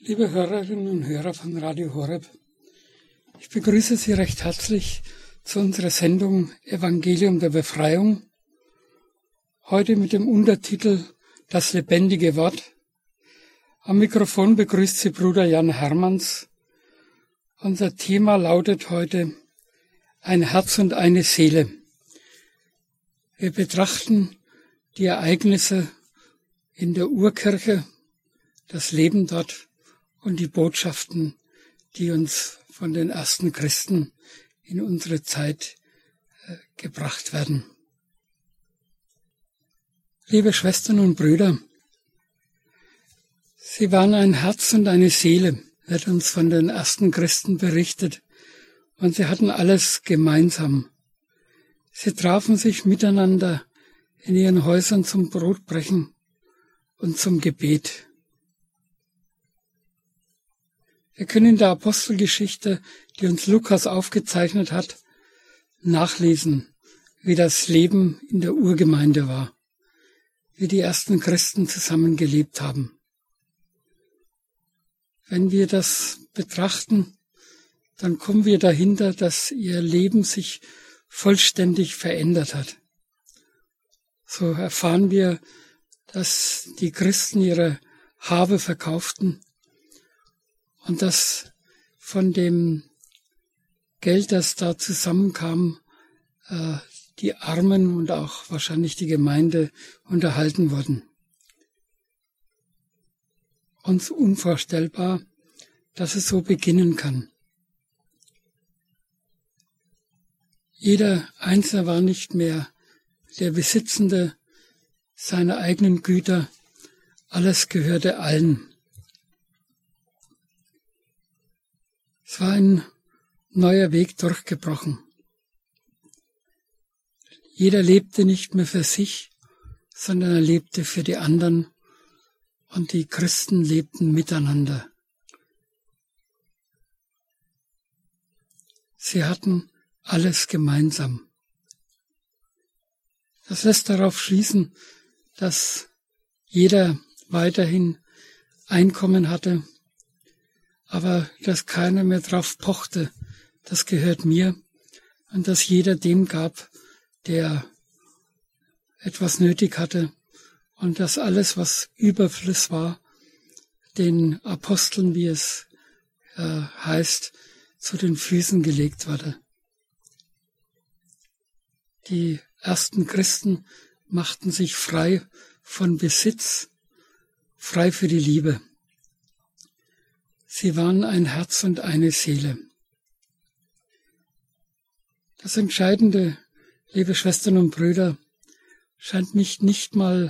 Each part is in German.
Liebe Hörerinnen und Hörer von Radio Horeb, ich begrüße Sie recht herzlich zu unserer Sendung Evangelium der Befreiung, heute mit dem Untertitel Das lebendige Wort. Am Mikrofon begrüßt Sie Bruder Jan Hermanns. Unser Thema lautet heute Ein Herz und eine Seele. Wir betrachten die Ereignisse in der Urkirche, das Leben dort und die Botschaften, die uns von den ersten Christen in unsere Zeit gebracht werden. Liebe Schwestern und Brüder, sie waren ein Herz und eine Seele, wird uns von den ersten Christen berichtet, und sie hatten alles gemeinsam. Sie trafen sich miteinander in ihren Häusern zum Brotbrechen und zum Gebet. Wir können in der Apostelgeschichte, die uns Lukas aufgezeichnet hat, nachlesen, wie das Leben in der Urgemeinde war, wie die ersten Christen zusammengelebt haben. Wenn wir das betrachten, dann kommen wir dahinter, dass ihr Leben sich vollständig verändert hat. So erfahren wir, dass die Christen ihre Habe verkauften und dass von dem Geld, das da zusammenkam, die Armen und auch wahrscheinlich die Gemeinde unterhalten wurden. Uns unvorstellbar, dass es so beginnen kann. Jeder Einzelne war nicht mehr der Besitzende seiner eigenen Güter, alles gehörte allen. Es war ein neuer Weg durchgebrochen. Jeder lebte nicht mehr für sich, sondern er lebte für die anderen, und die Christen lebten miteinander. Sie hatten alles gemeinsam. Das lässt darauf schließen, dass jeder weiterhin Einkommen hatte, aber dass keiner mehr drauf pochte, das gehört mir, und dass jeder dem gab, der etwas nötig hatte, und dass alles, was Überfluss war, den Aposteln, wie es heißt, zu den Füßen gelegt wurde. Die ersten Christen machten sich frei von Besitz, frei für die Liebe. Sie waren ein Herz und eine Seele. Das Entscheidende, liebe Schwestern und Brüder, scheint mich nicht mal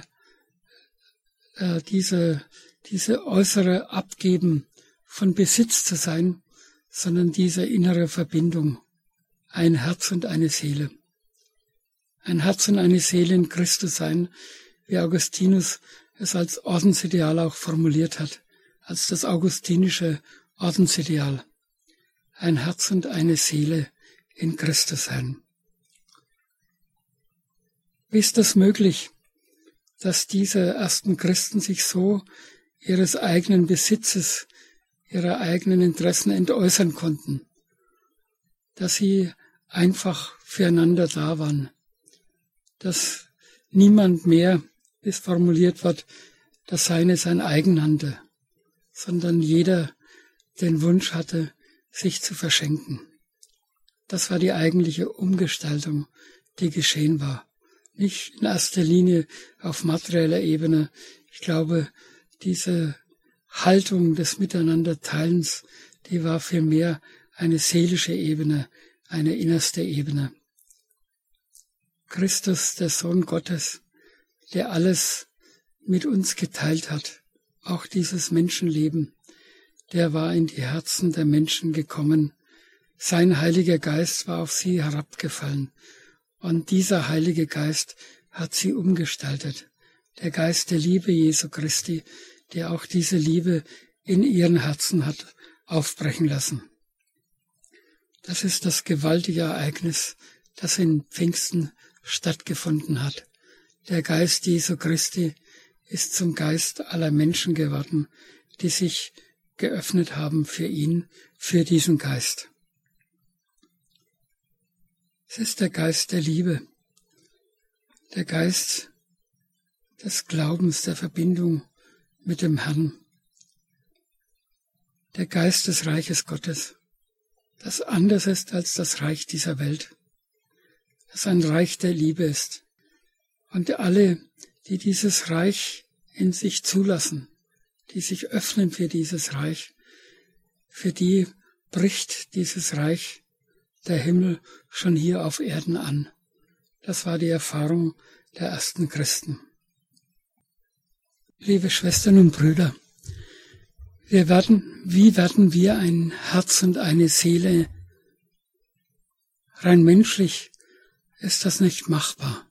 diese äußere Abgeben von Besitz zu sein, sondern diese innere Verbindung. Ein Herz und eine Seele. Ein Herz und eine Seele in Christus sein, wie Augustinus es als Ordensideal auch formuliert hat, als das augustinische Ordensideal. Ein Herz und eine Seele in Christus sein. Wie ist das möglich, dass diese ersten Christen sich so ihres eigenen Besitzes, ihrer eigenen Interessen entäußern konnten, dass sie einfach füreinander da waren, dass niemand mehr, wie es formuliert wird, das Seine sein eigen nannte, sondern jeder den Wunsch hatte, sich zu verschenken. Das war die eigentliche Umgestaltung, die geschehen war. Nicht in erster Linie auf materieller Ebene. Ich glaube, diese Haltung des Miteinanderteilens, die war vielmehr eine seelische Ebene, eine innerste Ebene. Christus, der Sohn Gottes, der alles mit uns geteilt hat, auch dieses Menschenleben, der war in die Herzen der Menschen gekommen. Sein Heiliger Geist war auf sie herabgefallen. Und dieser Heilige Geist hat sie umgestaltet. Der Geist der Liebe Jesu Christi, der auch diese Liebe in ihren Herzen hat aufbrechen lassen. Das ist das gewaltige Ereignis, das in Pfingsten stattgefunden hat. Der Geist Jesu Christi ist zum Geist aller Menschen geworden, die sich geöffnet haben für ihn, für diesen Geist. Es ist der Geist der Liebe, der Geist des Glaubens, der Verbindung mit dem Herrn, der Geist des Reiches Gottes, das anders ist als das Reich dieser Welt, das ein Reich der Liebe ist. Und alle, die dieses Reich in sich zulassen, die sich öffnen für dieses Reich, für die bricht dieses Reich der Himmel schon hier auf Erden an. Das war die Erfahrung der ersten Christen. Liebe Schwestern und Brüder, wie werden wir ein Herz und eine Seele? Rein menschlich ist das nicht machbar.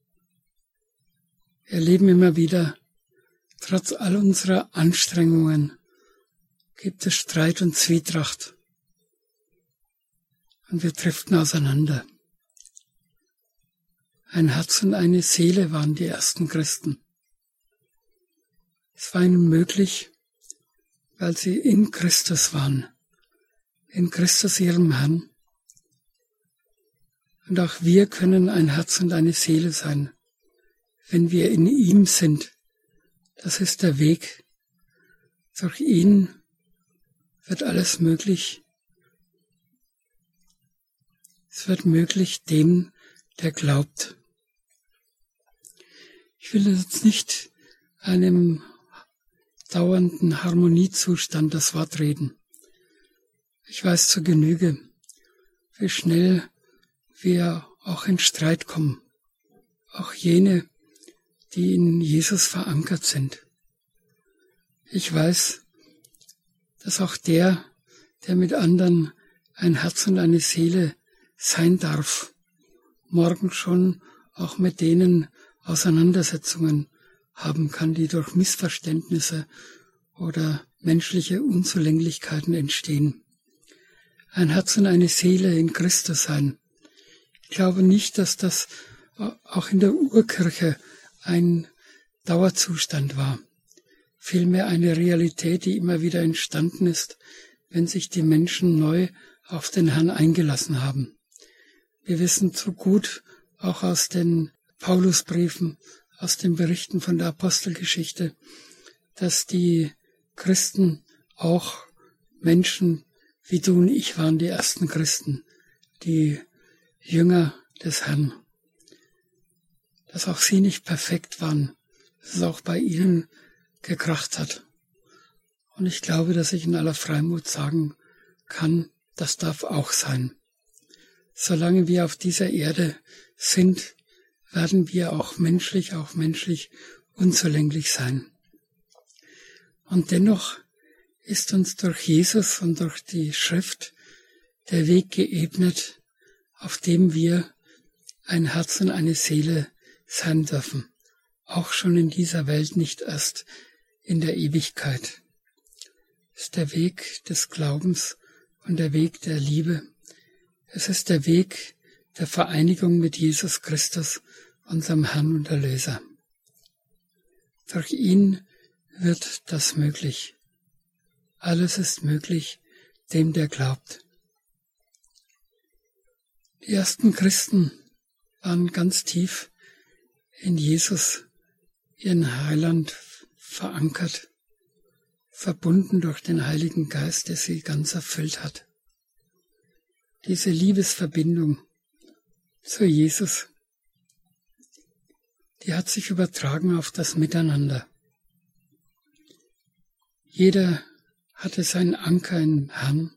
Wir erleben immer wieder, trotz all unserer Anstrengungen gibt es Streit und Zwietracht. Und wir driften auseinander. Ein Herz und eine Seele waren die ersten Christen. Es war ihnen möglich, weil sie in Christus waren, in Christus ihrem Herrn. Und auch wir können ein Herz und eine Seele sein, wenn wir in ihm sind. Das ist der Weg. Durch ihn wird alles möglich. Es wird möglich dem, der glaubt. Ich will jetzt nicht einem dauernden Harmoniezustand das Wort reden. Ich weiß zur Genüge, wie schnell wir auch in Streit kommen. Auch jene, die in Jesus verankert sind. Ich weiß, dass auch der mit anderen ein Herz und eine Seele sein darf, morgen schon auch mit denen Auseinandersetzungen haben kann, die durch Missverständnisse oder menschliche Unzulänglichkeiten entstehen. Ein Herz und eine Seele in Christus sein. Ich glaube nicht, dass das auch in der Urkirche ein Dauerzustand war. Vielmehr eine Realität, die immer wieder entstanden ist, wenn sich die Menschen neu auf den Herrn eingelassen haben. Wir wissen zu gut, auch aus den Paulusbriefen, aus den Berichten von der Apostelgeschichte, dass die Christen auch Menschen wie du und ich waren die ersten Christen, die Jünger des Herrn. Dass auch sie nicht perfekt waren, dass es auch bei ihnen gekracht hat. Und ich glaube, dass ich in aller Freimut sagen kann, das darf auch sein. Solange wir auf dieser Erde sind, werden wir auch menschlich unzulänglich sein. Und dennoch ist uns durch Jesus und durch die Schrift der Weg geebnet, auf dem wir ein Herz und eine Seele sein dürfen. Auch schon in dieser Welt, nicht erst in der Ewigkeit. Es ist der Weg des Glaubens und der Weg der Liebe. Es ist der Weg der Vereinigung mit Jesus Christus, unserem Herrn und Erlöser. Durch ihn wird das möglich. Alles ist möglich, dem der glaubt. Die ersten Christen waren ganz tief in Jesus, ihren Heiland, verankert, verbunden durch den Heiligen Geist, der sie ganz erfüllt hat. Diese Liebesverbindung zu Jesus, die hat sich übertragen auf das Miteinander. Jeder hatte seinen Anker im Herrn.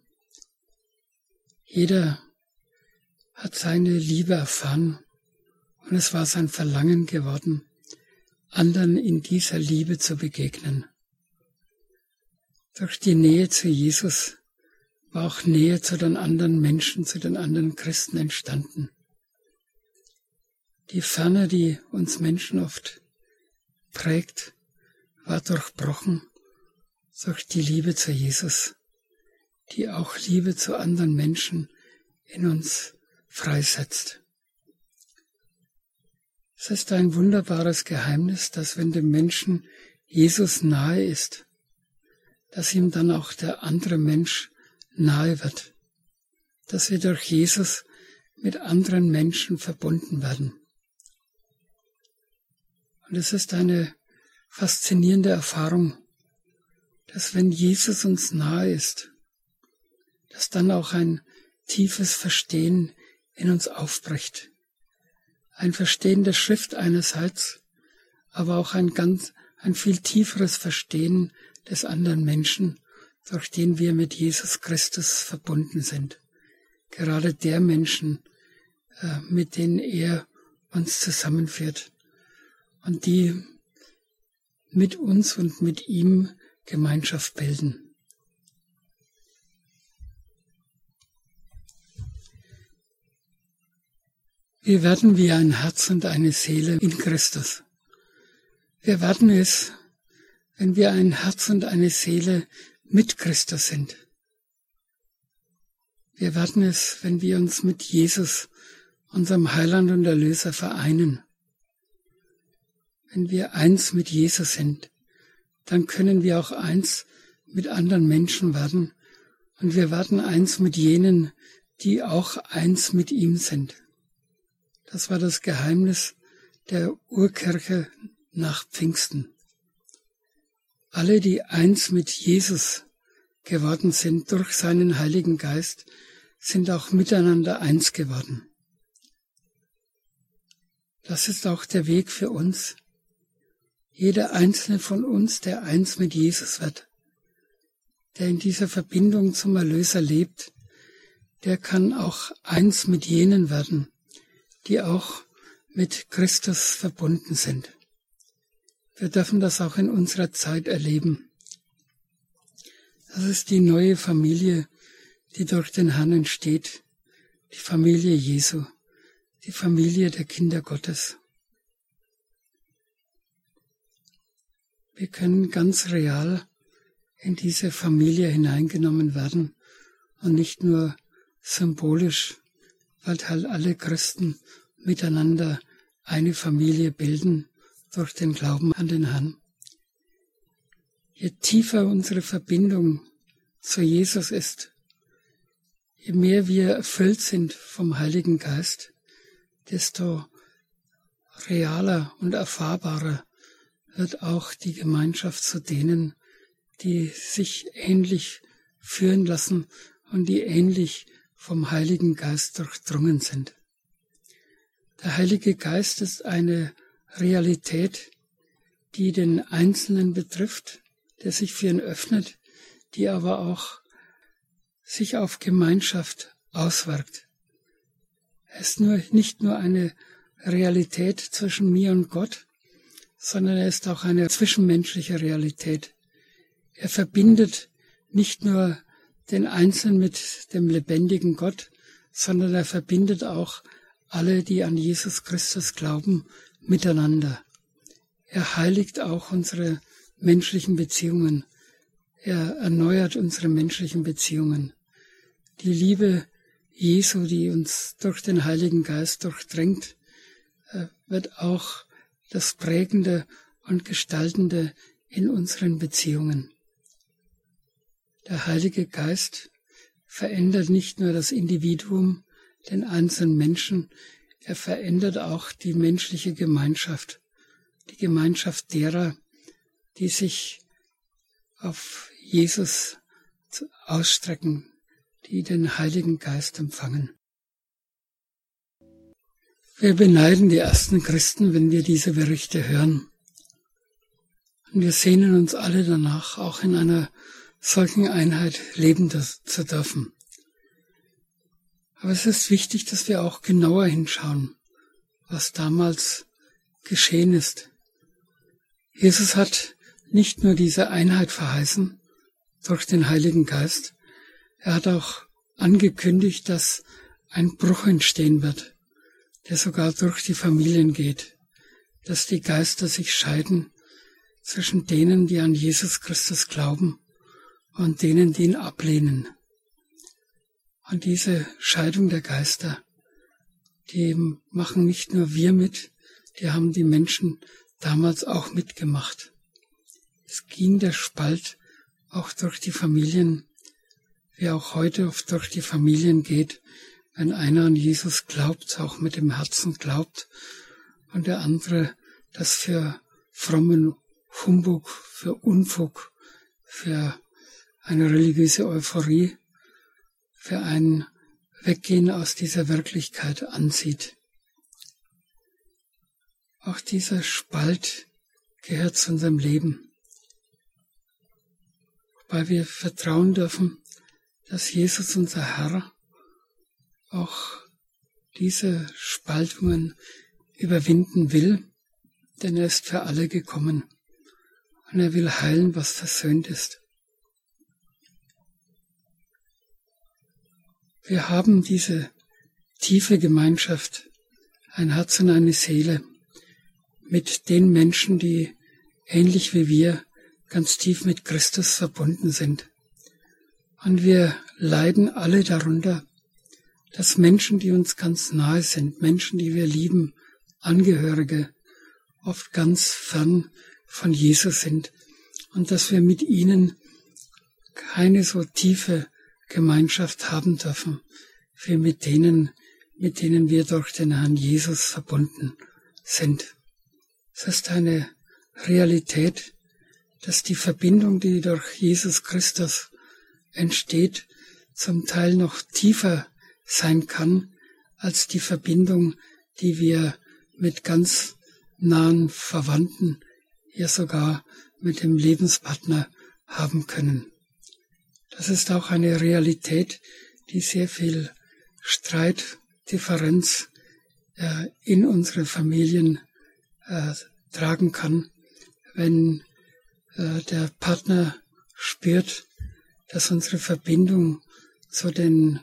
Jeder hat seine Liebe erfahren und es war sein Verlangen geworden, anderen in dieser Liebe zu begegnen. Durch die Nähe zu Jesus war auch Nähe zu den anderen Menschen, zu den anderen Christen entstanden. Die Ferne, die uns Menschen oft prägt, war durchbrochen durch die Liebe zu Jesus, die auch Liebe zu anderen Menschen in uns freisetzt. Es ist ein wunderbares Geheimnis, dass wenn dem Menschen Jesus nahe ist, dass ihm dann auch der andere Mensch nahe wird, dass wir durch Jesus mit anderen Menschen verbunden werden. Und es ist eine faszinierende Erfahrung, dass wenn Jesus uns nahe ist, dass dann auch ein tiefes Verstehen in uns aufbricht. Ein Verstehen der Schrift einerseits, aber auch ein viel tieferes Verstehen des anderen Menschen, durch den wir mit Jesus Christus verbunden sind. Gerade der Menschen, mit denen er uns zusammenführt und die mit uns und mit ihm Gemeinschaft bilden. Wir werden wie ein Herz und eine Seele in Christus. Wir werden es, wenn wir ein Herz und eine Seele mit Christus sind. Wir werden es, wenn wir uns mit Jesus, unserem Heiland und Erlöser, vereinen. Wenn wir eins mit Jesus sind, dann können wir auch eins mit anderen Menschen werden und wir werden eins mit jenen, die auch eins mit ihm sind. Das war das Geheimnis der Urkirche nach Pfingsten. Alle, die eins mit Jesus geworden sind durch seinen Heiligen Geist, sind auch miteinander eins geworden. Das ist auch der Weg für uns. Jeder einzelne von uns, der eins mit Jesus wird, der in dieser Verbindung zum Erlöser lebt, der kann auch eins mit jenen werden, die auch mit Christus verbunden sind. Wir dürfen das auch in unserer Zeit erleben. Das ist die neue Familie, die durch den Herrn entsteht, die Familie Jesu, die Familie der Kinder Gottes. Wir können ganz real in diese Familie hineingenommen werden und nicht nur symbolisch, weil halt alle Christen miteinander eine Familie bilden durch den Glauben an den Herrn. Je tiefer unsere Verbindung zu Jesus ist, je mehr wir erfüllt sind vom Heiligen Geist, desto realer und erfahrbarer wird auch die Gemeinschaft zu denen, die sich ähnlich führen lassen und die ähnlich vom Heiligen Geist durchdrungen sind. Der Heilige Geist ist eine Realität, die den Einzelnen betrifft, der sich für ihn öffnet, die aber auch sich auf Gemeinschaft auswirkt. Er ist nicht nur eine Realität zwischen mir und Gott, sondern er ist auch eine zwischenmenschliche Realität. Er verbindet nicht nur den Einzelnen mit dem lebendigen Gott, sondern er verbindet auch alle, die an Jesus Christus glauben, miteinander. Er heiligt auch unsere menschlichen Beziehungen. Er erneuert unsere menschlichen Beziehungen. Die Liebe Jesu, die uns durch den Heiligen Geist durchdringt, wird auch das Prägende und Gestaltende in unseren Beziehungen. Der Heilige Geist verändert nicht nur das Individuum, den einzelnen Menschen, er verändert auch die menschliche Gemeinschaft, die Gemeinschaft derer, die sich auf Jesus ausstrecken, die den Heiligen Geist empfangen. Wir beneiden die ersten Christen, wenn wir diese Berichte hören. Und wir sehnen uns alle danach, auch in einer solchen Einheit leben zu dürfen. Aber es ist wichtig, dass wir auch genauer hinschauen, was damals geschehen ist. Jesus hat nicht nur diese Einheit verheißen durch den Heiligen Geist, er hat auch angekündigt, dass ein Bruch entstehen wird, der sogar durch die Familien geht, dass die Geister sich scheiden zwischen denen, die an Jesus Christus glauben und denen, die ihn ablehnen. Und diese Scheidung der Geister, die machen nicht nur wir mit, die haben die Menschen damals auch mitgemacht. Es ging der Spalt auch durch die Familien, wie auch heute oft durch die Familien geht, wenn einer an Jesus glaubt, auch mit dem Herzen glaubt, und der andere das für frommen Humbug, für Unfug, für eine religiöse Euphorie, für ein Weggehen aus dieser Wirklichkeit ansieht. Auch dieser Spalt gehört zu unserem Leben, wobei wir vertrauen dürfen, dass Jesus, unser Herr, auch diese Spaltungen überwinden will, denn er ist für alle gekommen und er will heilen, was versöhnt ist. Wir haben diese tiefe Gemeinschaft, ein Herz und eine Seele, mit den Menschen, die ähnlich wie wir ganz tief mit Christus verbunden sind. Und wir leiden alle darunter, dass Menschen, die uns ganz nahe sind, Menschen, die wir lieben, Angehörige, oft ganz fern von Jesus sind und dass wir mit ihnen keine so tiefe Gemeinschaft haben dürfen, wie mit denen wir durch den Herrn Jesus verbunden sind. Es ist eine Realität, dass die Verbindung, die durch Jesus Christus entsteht, zum Teil noch tiefer sein kann als die Verbindung, die wir mit ganz nahen Verwandten, ja sogar mit dem Lebenspartner haben können. Das ist auch eine Realität, die sehr viel Streit, Differenz in unsere Familien tragen kann, wenn der Partner spürt, dass unsere Verbindung zu den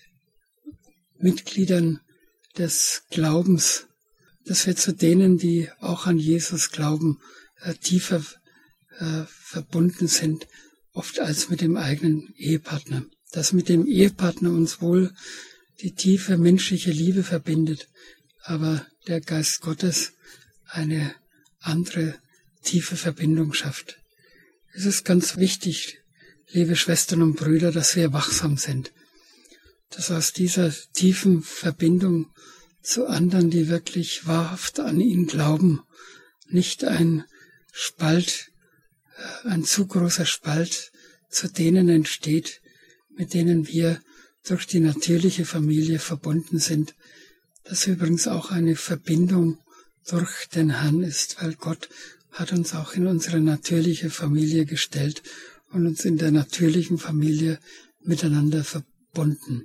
Mitgliedern des Glaubens, dass wir zu denen, die auch an Jesus glauben, tiefer verbunden sind, oft als mit dem eigenen Ehepartner. Dass mit dem Ehepartner uns wohl die tiefe menschliche Liebe verbindet, aber der Geist Gottes eine andere tiefe Verbindung schafft. Es ist ganz wichtig, liebe Schwestern und Brüder, dass wir wachsam sind, dass aus dieser tiefen Verbindung zu anderen, die wirklich wahrhaft an ihn glauben, nicht ein Spalt, ein zu großer Spalt zu denen entsteht, mit denen wir durch die natürliche Familie verbunden sind, das übrigens auch eine Verbindung durch den Herrn ist, weil Gott hat uns auch in unsere natürliche Familie gestellt und uns in der natürlichen Familie miteinander verbunden.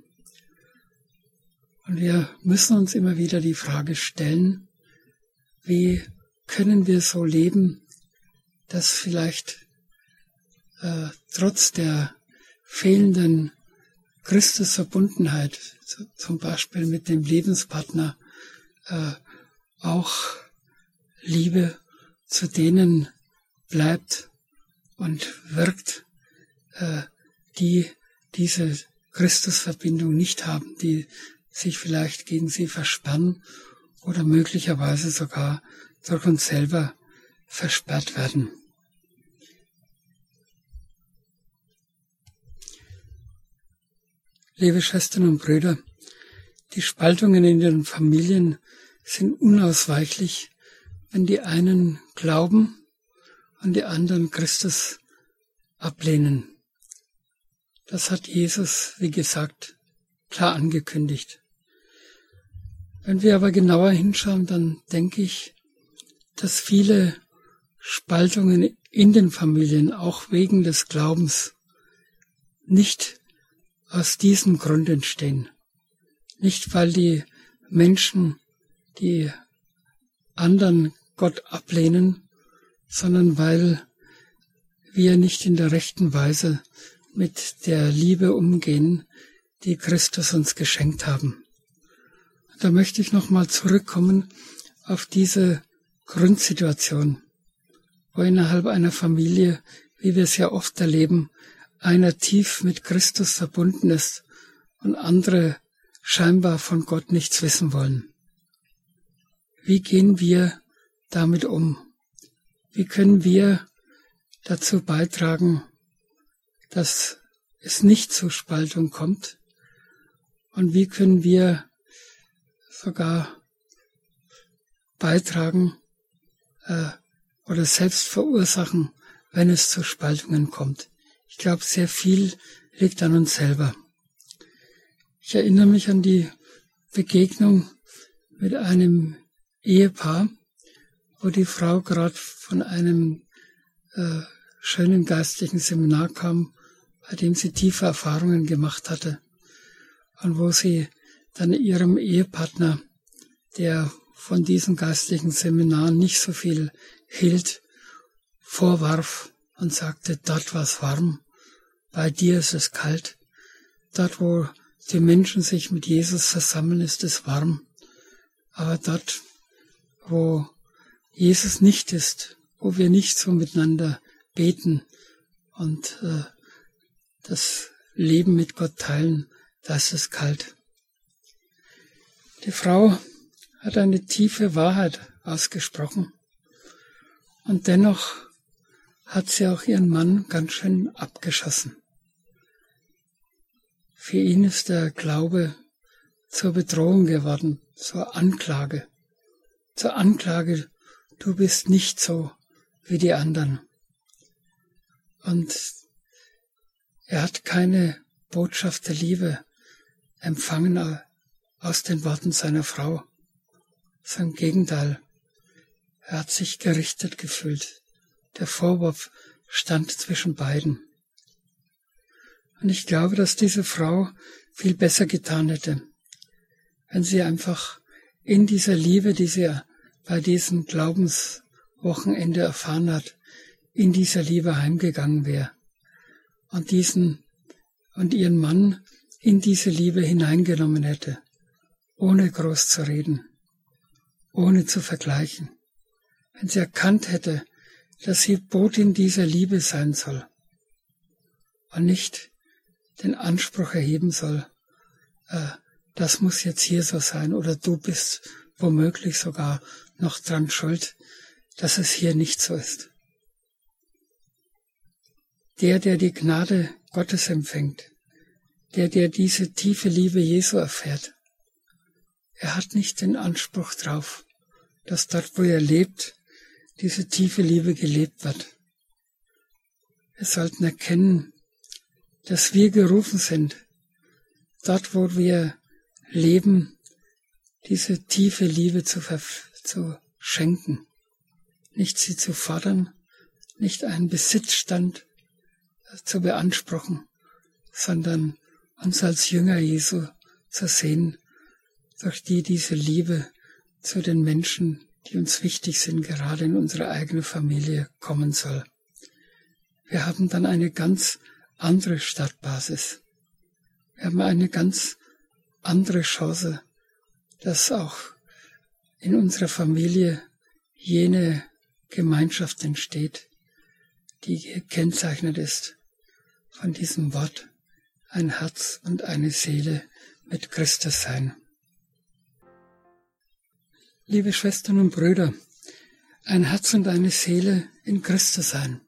Und wir müssen uns immer wieder die Frage stellen, wie können wir so leben, dass vielleicht trotz der fehlenden Christusverbundenheit, zum Beispiel mit dem Lebenspartner, auch Liebe zu denen bleibt und wirkt, die diese Christusverbindung nicht haben, die sich vielleicht gegen sie versperren oder möglicherweise sogar durch uns selber versperrt werden. Liebe Schwestern und Brüder, die Spaltungen in den Familien sind unausweichlich, wenn die einen glauben und die anderen Christus ablehnen. Das hat Jesus, wie gesagt, klar angekündigt. Wenn wir aber genauer hinschauen, dann denke ich, dass viele Spaltungen in den Familien, auch wegen des Glaubens, nicht aus diesem Grund entstehen. Nicht, weil die Menschen, die anderen Gott ablehnen, sondern weil wir nicht in der rechten Weise mit der Liebe umgehen, die Christus uns geschenkt haben. Da möchte ich nochmal zurückkommen auf diese Grundsituation, wo innerhalb einer Familie, wie wir es ja oft erleben, einer tief mit Christus verbunden ist und andere scheinbar von Gott nichts wissen wollen. Wie gehen wir damit um? Wie können wir dazu beitragen, dass es nicht zur Spaltung kommt? Und wie können wir sogar beitragen oder selbst verursachen, wenn es zu Spaltungen kommt? Ich glaube, sehr viel liegt an uns selber. Ich erinnere mich an die Begegnung mit einem Ehepaar, wo die Frau gerade von einem schönen geistlichen Seminar kam, bei dem sie tiefe Erfahrungen gemacht hatte und wo sie dann ihrem Ehepartner, der von diesem geistlichen Seminar nicht so viel hielt, vorwarf und sagte, dort war es warm, bei dir ist es kalt, dort wo die Menschen sich mit Jesus versammeln, ist es warm, aber dort, wo Jesus nicht ist, wo wir nicht so miteinander beten und das Leben mit Gott teilen, da ist es kalt. Die Frau hat eine tiefe Wahrheit ausgesprochen und dennoch hat sie auch ihren Mann ganz schön abgeschossen. Für ihn ist der Glaube zur Bedrohung geworden, zur Anklage, du bist nicht so wie die anderen. Und er hat keine Botschaft der Liebe empfangen aus den Worten seiner Frau. Im Gegenteil, er hat sich gerichtet gefühlt. Der Vorwurf stand zwischen beiden. Und ich glaube, dass diese Frau viel besser getan hätte, wenn sie einfach in dieser Liebe, die sie bei diesem Glaubenswochenende erfahren hat, in dieser Liebe heimgegangen wäre und ihren Mann in diese Liebe hineingenommen hätte, ohne groß zu reden, ohne zu vergleichen. Wenn sie erkannt hätte, dass sie Botin dieser Liebe sein soll und nicht den Anspruch erheben soll, das muss jetzt hier so sein oder du bist womöglich sogar noch dran schuld, dass es hier nicht so ist. Der die Gnade Gottes empfängt, der diese tiefe Liebe Jesu erfährt, er hat nicht den Anspruch drauf, dass dort, wo er lebt, diese tiefe Liebe gelebt wird. Wir sollten erkennen, dass wir gerufen sind, dort, wo wir leben, diese tiefe Liebe zu schenken, nicht sie zu fordern, nicht einen Besitzstand zu beanspruchen, sondern uns als Jünger Jesu zu sehen, durch diese Liebe zu den Menschen, die uns wichtig sind, gerade in unsere eigene Familie kommen soll. Wir haben dann eine ganz andere Startbasis. Wir haben eine ganz andere Chance, dass auch in unserer Familie jene Gemeinschaft entsteht, die gekennzeichnet ist von diesem Wort, ein Herz und eine Seele mit Christus sein. Liebe Schwestern und Brüder, ein Herz und eine Seele in Christus sein.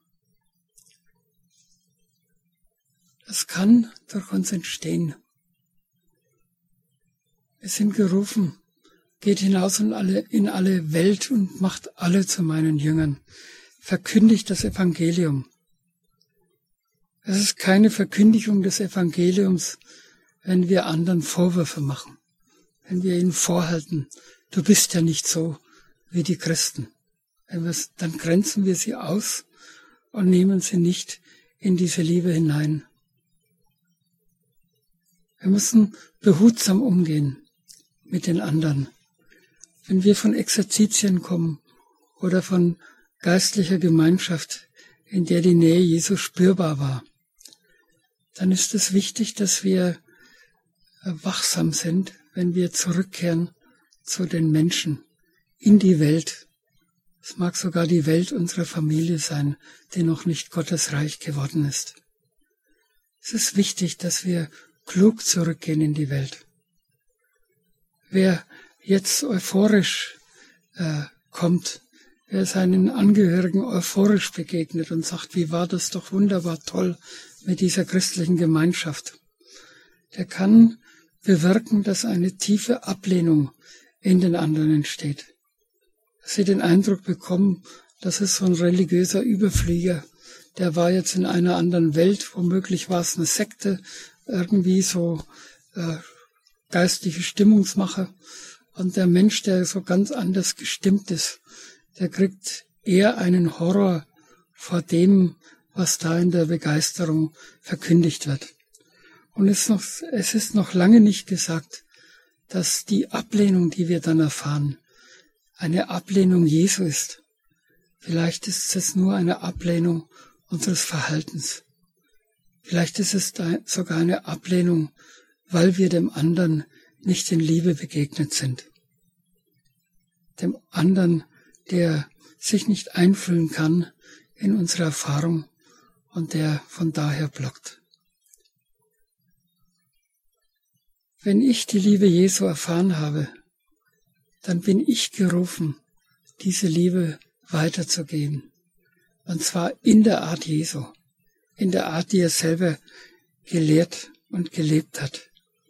Das kann durch uns entstehen. Wir sind gerufen, geht hinaus in alle Welt und macht alle zu meinen Jüngern. Verkündigt das Evangelium. Es ist keine Verkündigung des Evangeliums, wenn wir anderen Vorwürfe machen, wenn wir ihnen vorhalten, du bist ja nicht so wie die Christen. Dann grenzen wir sie aus und nehmen sie nicht in diese Liebe hinein. Wir müssen behutsam umgehen mit den anderen. Wenn wir von Exerzitien kommen oder von geistlicher Gemeinschaft, in der die Nähe Jesu spürbar war, dann ist es wichtig, dass wir wachsam sind, wenn wir zurückkehren zu den Menschen, in die Welt. Es mag sogar die Welt unserer Familie sein, die noch nicht Gottes Reich geworden ist. Es ist wichtig, dass wir klug zurückgehen in die Welt. Wer jetzt euphorisch kommt, wer seinen Angehörigen euphorisch begegnet und sagt, wie war das doch wunderbar toll, mit dieser christlichen Gemeinschaft. Der kann bewirken, dass eine tiefe Ablehnung in den anderen entsteht. Dass sie den Eindruck bekommen, das ist so ein religiöser Überflieger, der war jetzt in einer anderen Welt, womöglich war es eine Sekte, irgendwie so geistliche Stimmungsmacher. Und der Mensch, der so ganz anders gestimmt ist, der kriegt eher einen Horror vor dem, was da in der Begeisterung verkündigt wird. Und es ist noch lange nicht gesagt, dass die Ablehnung, die wir dann erfahren, eine Ablehnung Jesu ist. Vielleicht ist es nur eine Ablehnung unseres Verhaltens. Vielleicht ist es sogar eine Ablehnung, weil wir dem anderen nicht in Liebe begegnet sind. Dem anderen, der sich nicht einfühlen kann in unsere Erfahrung und der von daher blockt. Wenn ich die Liebe Jesu erfahren habe, dann bin ich gerufen, diese Liebe weiterzugeben. Und zwar in der Art Jesu, in der Art, die er selber gelehrt und gelebt hat.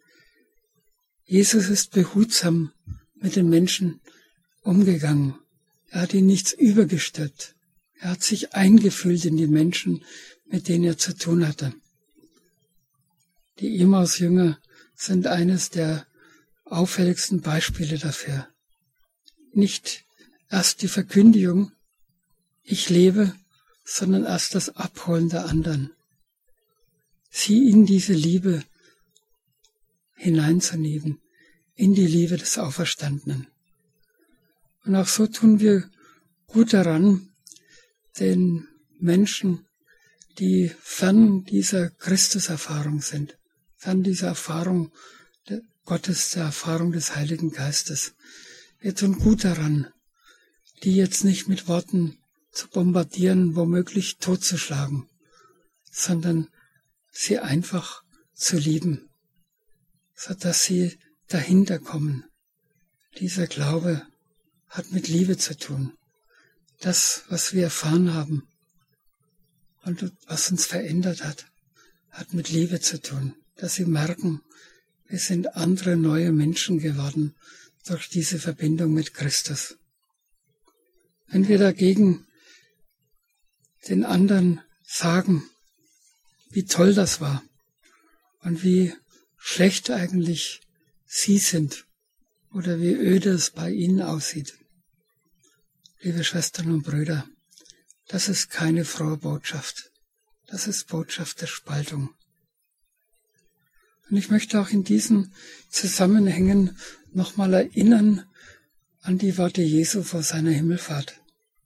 Jesus ist behutsam mit den Menschen umgegangen. Er hat ihnen nichts übergestülpt. Er hat sich eingefühlt in die Menschen, mit denen er zu tun hatte. Die Emmaus-Jünger sind eines der auffälligsten Beispiele dafür. Nicht erst die Verkündigung, ich lebe, sondern erst das Abholen der anderen. Sie in diese Liebe hineinzunehmen, in die Liebe des Auferstandenen. Und auch so tun wir gut daran, den Menschen, die fern dieser Christuserfahrung sind, fern dieser Erfahrung Gottes, der Erfahrung des Heiligen Geistes. Wir tun gut daran, die jetzt nicht mit Worten zu bombardieren, womöglich totzuschlagen, sondern sie einfach zu lieben, sodass sie dahinter kommen. Dieser Glaube hat mit Liebe zu tun. Das, was wir erfahren haben und was uns verändert hat, hat mit Liebe zu tun. Dass sie merken, wir sind andere neue Menschen geworden durch diese Verbindung mit Christus. Wenn wir dagegen den anderen sagen, wie toll das war und wie schlecht eigentlich sie sind oder wie öde es bei ihnen aussieht, liebe Schwestern und Brüder, das ist keine frohe Botschaft. Das ist Botschaft der Spaltung. Und ich möchte auch in diesen Zusammenhängen nochmal erinnern an die Worte Jesu vor seiner Himmelfahrt.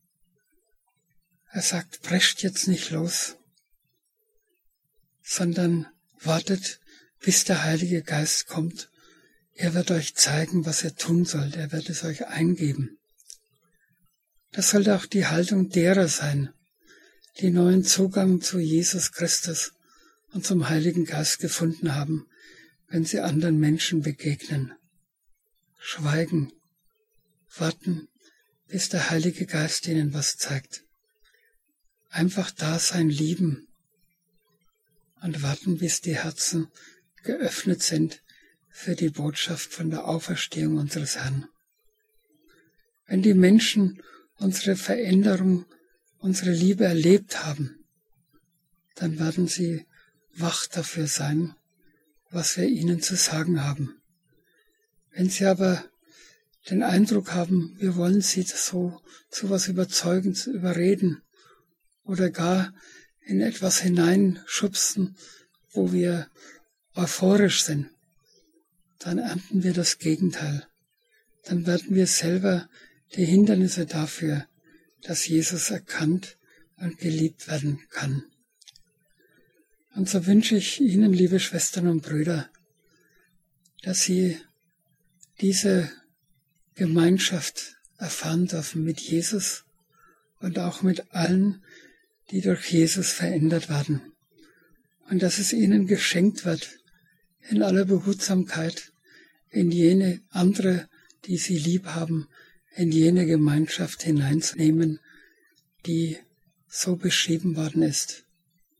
Er sagt, prescht jetzt nicht los, sondern wartet, bis der Heilige Geist kommt. Er wird euch zeigen, was ihr tun sollt. Er wird es euch eingeben. Das sollte auch die Haltung derer sein, die neuen Zugang zu Jesus Christus und zum Heiligen Geist gefunden haben, wenn sie anderen Menschen begegnen. Schweigen, warten, bis der Heilige Geist ihnen was zeigt. Einfach da sein, lieben und warten, bis die Herzen geöffnet sind für die Botschaft von der Auferstehung unseres Herrn. Wenn die Menschen unsere Veränderung, unsere Liebe erlebt haben, dann werden sie wach dafür sein, was wir ihnen zu sagen haben. Wenn sie aber den Eindruck haben, wir wollen sie so zu was Überzeugendes überreden oder gar in etwas hineinschubsen, wo wir euphorisch sind, dann ernten wir das Gegenteil. Dann werden wir selber die Hindernisse dafür, dass Jesus erkannt und geliebt werden kann. Und so wünsche ich Ihnen, liebe Schwestern und Brüder, dass Sie diese Gemeinschaft erfahren dürfen mit Jesus und auch mit allen, die durch Jesus verändert werden. Und dass es Ihnen geschenkt wird, in aller Behutsamkeit, in jene andere, die Sie lieb haben, in jene Gemeinschaft hineinzunehmen, die so beschrieben worden ist.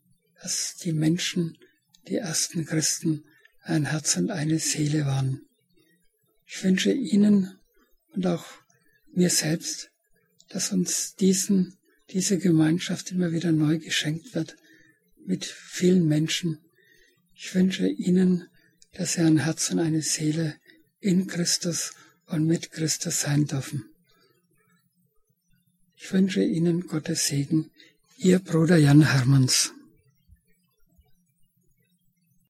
dass die Menschen, die ersten Christen, ein Herz und eine Seele waren. Ich wünsche Ihnen und auch mir selbst, dass uns diese Gemeinschaft immer wieder neu geschenkt wird mit vielen Menschen. Ich wünsche Ihnen, dass Sie ein Herz und eine Seele in Christus und mit Christus sein dürfen. Ich wünsche Ihnen Gottes Segen, Ihr Bruder Jan Hermanns.